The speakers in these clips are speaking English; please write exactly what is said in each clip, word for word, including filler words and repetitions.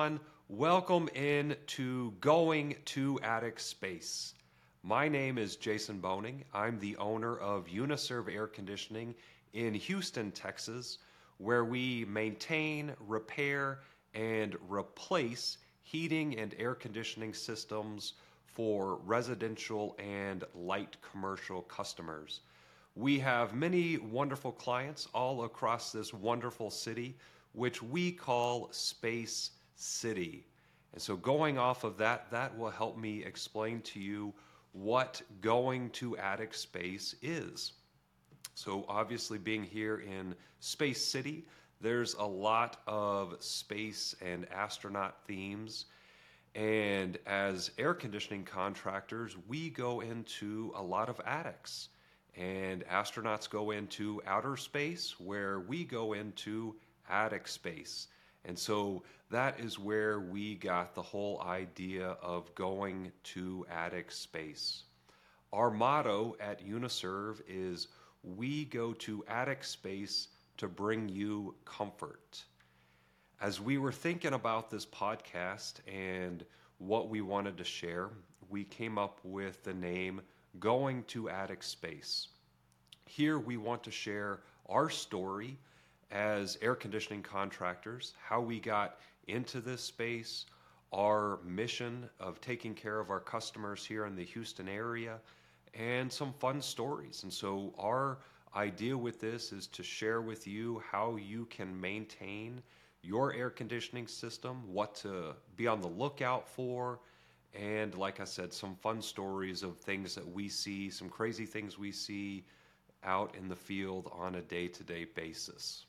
everyone. Welcome in to Going to Attic Space. My name is Jason Boning. I'm the owner of Uniserve Air Conditioning in Houston, Texas, where we maintain, repair, and replace heating and air conditioning systems for residential and light commercial customers. We have many wonderful clients all across this wonderful city, which we call Space City. And so going off of that, that will help me explain to you what going to attic space is. So obviously being here in Space City, there's a lot of space and astronaut themes. And as air conditioning contractors, we go into a lot of attics. And astronauts go into outer space, where we go into attic space. And so that is where we got the whole idea of going to attic space. Our motto at Uniserve is, we go to attic space to bring you comfort. As we were thinking about this podcast and what we wanted to share, we came up with the name Going to Attic Space. Here we want to share our story as air conditioning contractors, how we got into this space, our mission of taking care of our customers here in the Houston area, and some fun stories. And so our idea with this is to share with you how you can maintain your air conditioning system, what to be on the lookout for, and like I said, some fun stories of things that we see, some crazy things we see out in the field on a day-to-day basis.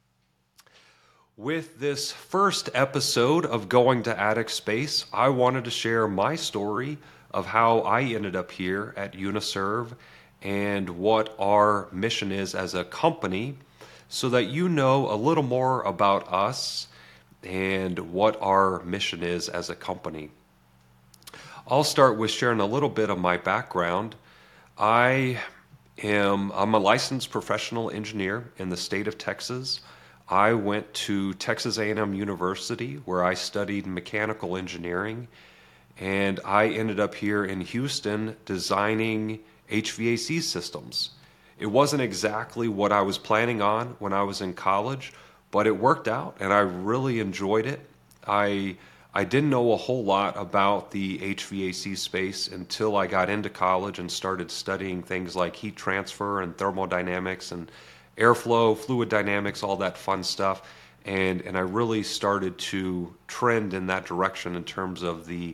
With this first episode of Going to Attic Space, I wanted to share my story of how I ended up here at Uniserve and what our mission is as a company, so that you know a little more about us and what our mission is as a company. I'll start with sharing a little bit of my background. I am I'm a licensed professional engineer in the state of Texas. I went to Texas A and M University, where I studied mechanical engineering, and I ended up here in Houston designing H V A C systems. It wasn't exactly what I was planning on when I was in college, but it worked out, and I really enjoyed it. I I didn't know a whole lot about the H V A C space until I got into college and started studying things like heat transfer and thermodynamics and airflow, fluid dynamics, all that fun stuff. And and I really started to trend in that direction in terms of the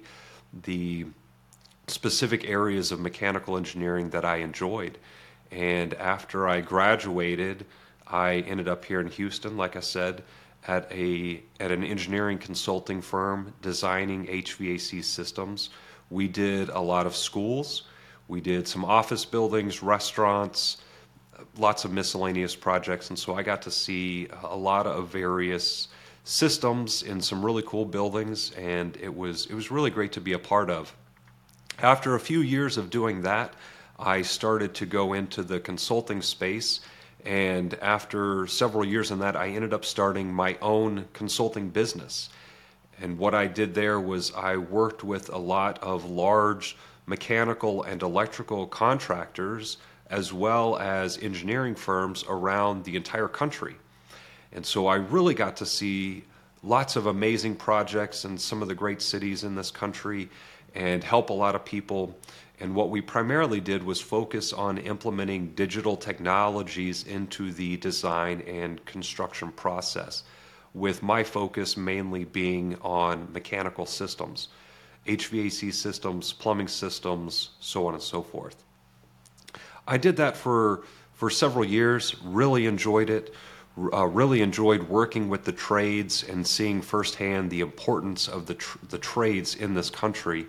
the specific areas of mechanical engineering that I enjoyed. And after I graduated, I ended up here in Houston, like I said, at a at an engineering consulting firm designing H V A C systems. We did a lot of schools. We did some office buildings, restaurants, lots of miscellaneous projects. And so I got to see a lot of various systems in some really cool buildings, and it was it was really great to be a part of. After a few years of doing that, I started to go into the consulting space, and after several years in that, I ended up starting my own consulting business. And what I did there was I worked with a lot of large mechanical and electrical contractors, as well as engineering firms around the entire country. And so I really got to see lots of amazing projects in some of the great cities in this country and help a lot of people. And what we primarily did was focus on implementing digital technologies into the design and construction process, with my focus mainly being on mechanical systems, H V A C systems, plumbing systems, so on and so forth. I did that for for several years, really enjoyed it, uh, really enjoyed working with the trades and seeing firsthand the importance of the tr- the trades in this country.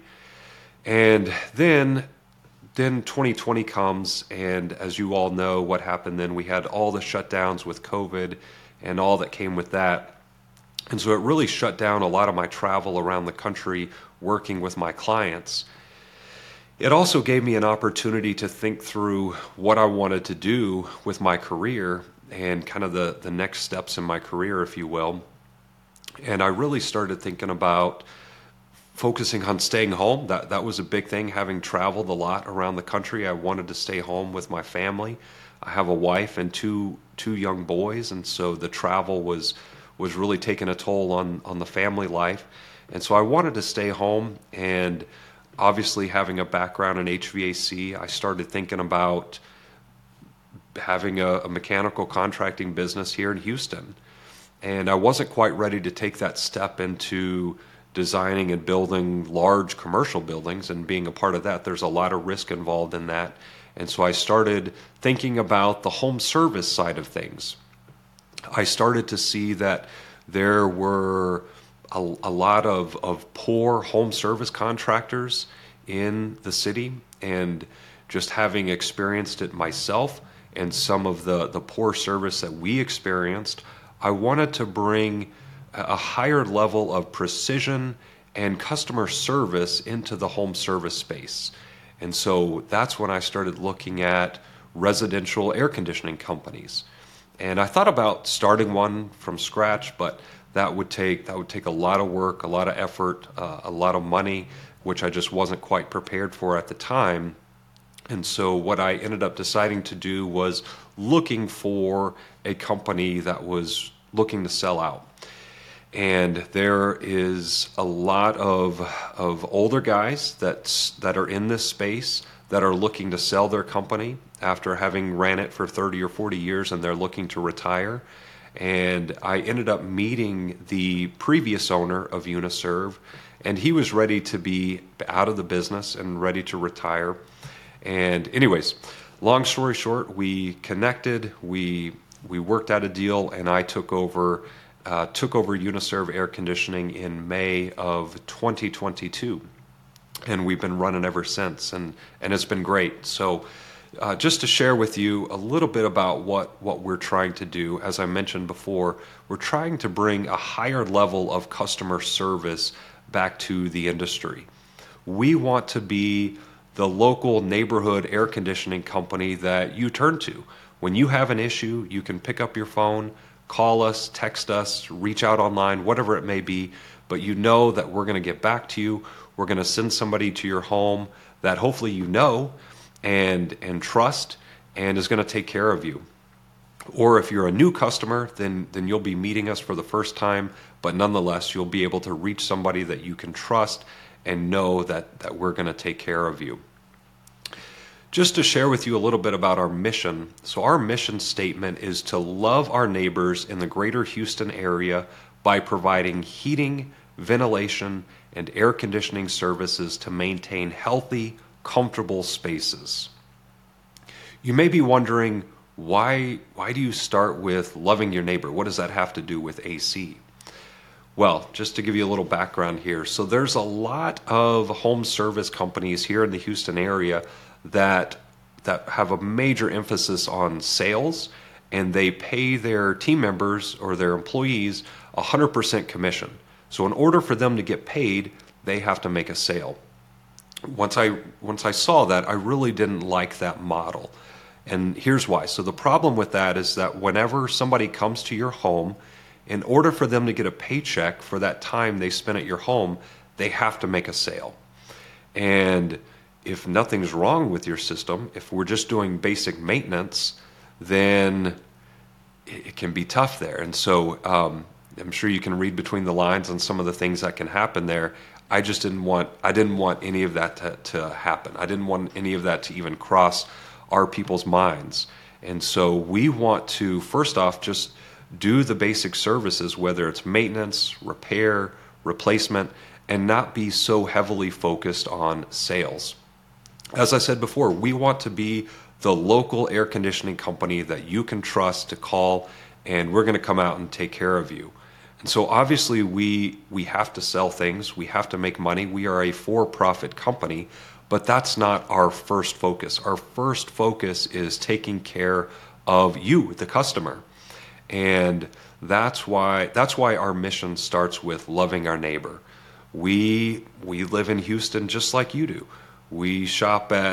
And then then twenty twenty comes, and as you all know what happened then, we had all the shutdowns with COVID and all that came with that. And so it really shut down a lot of my travel around the country working with my clients. It also gave me an opportunity to think through what I wanted to do with my career and kind of the, the next steps in my career, if you will. And I really started thinking about focusing on staying home. That that was a big thing. Having traveled a lot around the country, I wanted to stay home with my family. I have a wife and two two young boys, and so the travel was was really taking a toll on on the family life. And so I wanted to stay home. And obviously, having a background in H V A C, I started thinking about having a, a mechanical contracting business here in Houston. And I wasn't quite ready to take that step into designing and building large commercial buildings and being a part of that. There's a lot of risk involved in that. And so I started thinking about the home service side of things. I started to see that there were a, a lot of, of poor home service contractors in the city, and just having experienced it myself and some of the, the poor service that we experienced, I wanted to bring a higher level of precision and customer service into the home service space. And so that's when I started looking at residential air conditioning companies. And I thought about starting one from scratch, but that would take that would take a lot of work, a lot of effort, uh, a lot of money, which I just wasn't quite prepared for at the time. And so what I ended up deciding to do was looking for a company that was looking to sell out. And there is a lot of of older guys that's, that are in this space that are looking to sell their company after having ran it for thirty or forty years, and they're looking to retire. And I ended up meeting the previous owner of Uniserv, and he was ready to be out of the business and ready to retire. And anyways, long story short, we connected, we we worked out a deal, and I took over uh, took over Uniserv Air Conditioning in May of twenty twenty-two, and we've been running ever since, and and it's been great. So, uh, just to share with you a little bit about what what we're trying to do, as I mentioned before, we're trying to bring a higher level of customer service back to the industry. We want to be the local neighborhood air conditioning company that you turn to. When you have an issue, you can pick up your phone, call us, text us, reach out online, whatever it may be, but you know that we're going to get back to you. We're going to send somebody to your home that hopefully you know and and trust and is going to take care of you. Or if you're a new customer, then then you'll be meeting us for the first time, but nonetheless, you'll be able to reach somebody that you can trust and know that, that we're going to take care of you. Just to share with you a little bit about our mission. So our mission statement is to love our neighbors in the greater Houston area by providing heating, ventilation, and air conditioning services to maintain healthy, comfortable spaces. You may be wondering, why, why do you start with loving your neighbor? What does that have to do with A C? Well, just to give you a little background here. So there's a lot of home service companies here in the Houston area that that have a major emphasis on sales, and they pay their team members or their employees one hundred percent commission. So in order for them to get paid, they have to make a sale. Once I once I saw that, I really didn't like that model. And here's why. So the problem with that is that whenever somebody comes to your home, in order for them to get a paycheck for that time they spent at your home, they have to make a sale. And if nothing's wrong with your system, if we're just doing basic maintenance, then it can be tough there. And so um, I'm sure you can read between the lines on some of the things that can happen there. I just didn't want I didn't want any of that to, to happen. I didn't want any of that to even cross our people's minds. And so we want to, first off, just do the basic services, whether it's maintenance, repair, replacement, and not be so heavily focused on sales. As I said before, we want to be the local air conditioning company that you can trust to call, and we're going to come out and take care of you. And so obviously we we have to sell things, we have to make money. We are a for-profit company, but that's not our first focus. Our first focus is taking care of you, the customer. And that's why that's why our mission starts with loving our neighbor. We we live in Houston just like you do. We shop at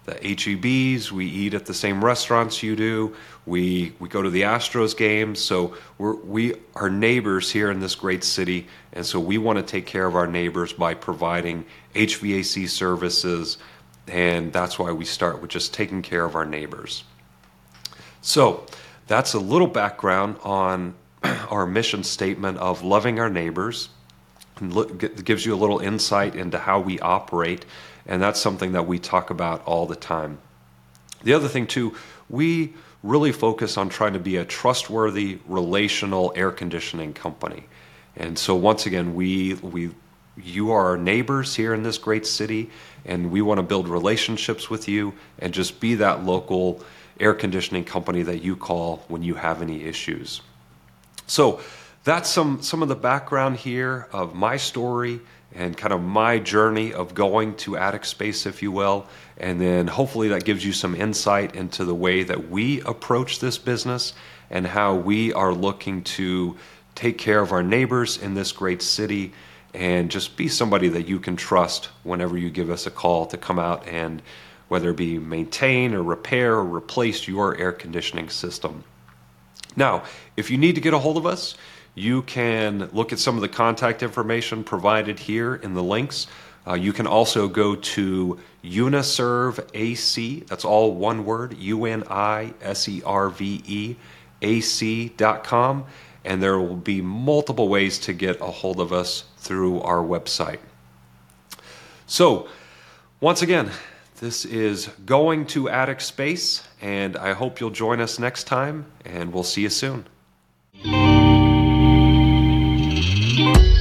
the H E Bs. We eat at the same restaurants you do. We we go to the Astros games. So we're, we are neighbors here in this great city, and so we want to take care of our neighbors by providing H V A C services, and that's why we start with just taking care of our neighbors. So that's a little background on our mission statement of loving our neighbors. It gives you a little insight into how we operate, and that's something that we talk about all the time. The other thing too, we really focus on trying to be a trustworthy, relational air conditioning company. And so once again, we we you are our neighbors here in this great city, and we want to build relationships with you and just be that local air conditioning company that you call when you have any issues. So that's some, some of the background here of my story and kind of my journey of going to Attic Space, if you will. And then hopefully that gives you some insight into the way that we approach this business and how we are looking to take care of our neighbors in this great city and just be somebody that you can trust whenever you give us a call to come out and whether it be maintain or repair or replace your air conditioning system. Now, if you need to get a hold of us, you can look at some of the contact information provided here in the links. Uh, you can also go to Uniserve A C, that's all one word, U N I S E R V E, A C dot com, and there will be multiple ways to get a hold of us through our website. So, once again, this is Going to Attic Space, and I hope you'll join us next time, and we'll see you soon.